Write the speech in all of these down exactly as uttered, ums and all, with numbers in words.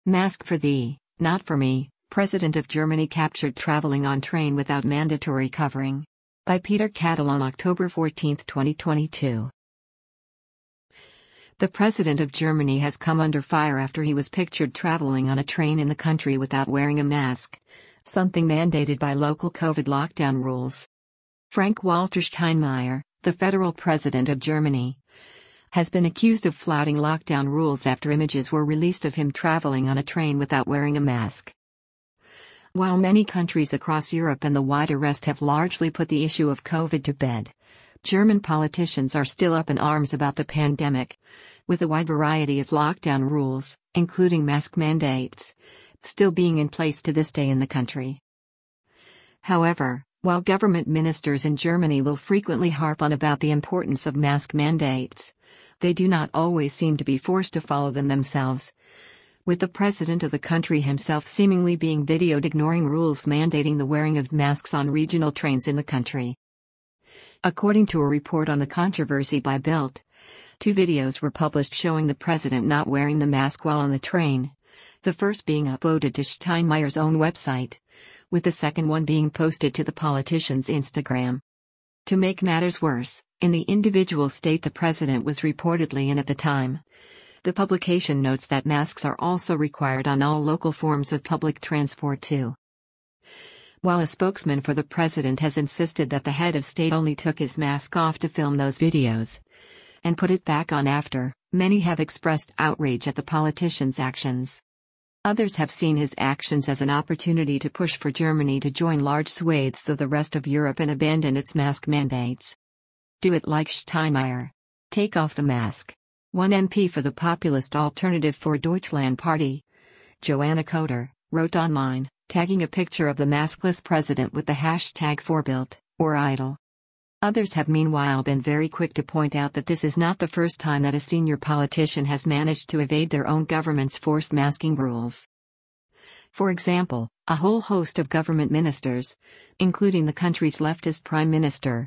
Mask for thee, not for me. President of Germany captured traveling on train without mandatory covering. By Peter Cattle on October fourteenth, twenty twenty-two. The President of Germany has come under fire after he was pictured traveling on a train in the country without wearing a mask, something mandated by local COVID lockdown rules. Frank-Walter Steinmeier, the federal president of Germany, has been accused of flouting lockdown rules after images were released of him traveling on a train without wearing a mask. While many countries across Europe and the wider West have largely put the issue of COVID to bed, German politicians are still up in arms about the pandemic, with a wide variety of lockdown rules, including mask mandates, still being in place to this day in the country. However, while government ministers in Germany will frequently harp on about the importance of mask mandates, they do not always seem to be forced to follow them themselves, with the president of the country himself seemingly being videoed ignoring rules mandating the wearing of masks on regional trains in the country. According to a report on the controversy by Bild, two videos were published showing the president not wearing the mask while on the train, the first being uploaded to Steinmeier's own website, with the second one being posted to the politician's Instagram. To make matters worse, in the individual state the president was reportedly in at the time, the publication notes that masks are also required on all local forms of public transport too. While a spokesman for the president has insisted that the head of state only took his mask off to film those videos and put it back on after, many have expressed outrage at the politician's actions. Others have seen his actions as an opportunity to push for Germany to join large swathes of the rest of Europe and abandon its mask mandates. Do it like Steinmeier. Take off the mask. One M P for the populist Alternative for Deutschland party, Joanna Koder, wrote online, tagging a picture of the maskless president with the hashtag Vorbild, or idol. Others have meanwhile been very quick to point out that this is not the first time that a senior politician has managed to evade their own government's forced masking rules. For example, a whole host of government ministers, including the country's leftist prime minister,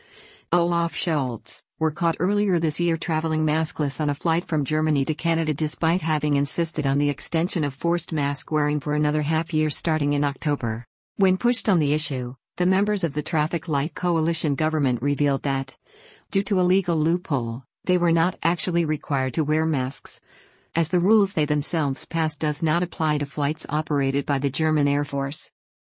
Olaf Scholz, were caught earlier this year traveling maskless on a flight from Germany to Canada despite having insisted on the extension of forced mask wearing for another half year starting in October. When pushed on the issue, the members of the Traffic Light Coalition government revealed that, due to a legal loophole, they were not actually required to wear masks, as the rules they themselves passed does not apply to flights operated by the German Air Force.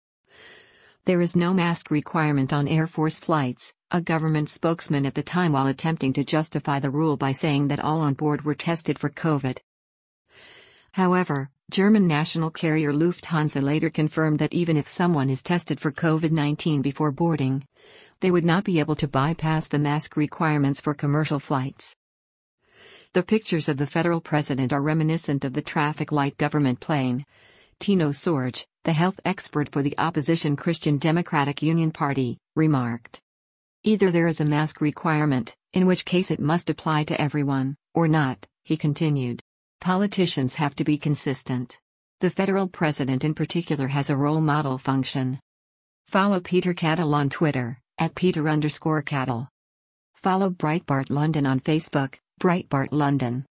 There is no mask requirement on Air Force flights, a government spokesman at the time while attempting to justify the rule by saying that all on board were tested for COVID. However, German national carrier Lufthansa later confirmed that even if someone is tested for COVID nineteen before boarding, they would not be able to bypass the mask requirements for commercial flights. The pictures of the federal president are reminiscent of the traffic light government plane. Tino Sorge, the health expert for the opposition Christian Democratic Union Party, remarked. Either there is a mask requirement, in which case it must apply to everyone, or not, he continued. Politicians have to be consistent. The federal president in particular has a role model function. Follow Peter Cattle on Twitter, at Peter underscore Cattle. Follow Breitbart London on Facebook, Breitbart London.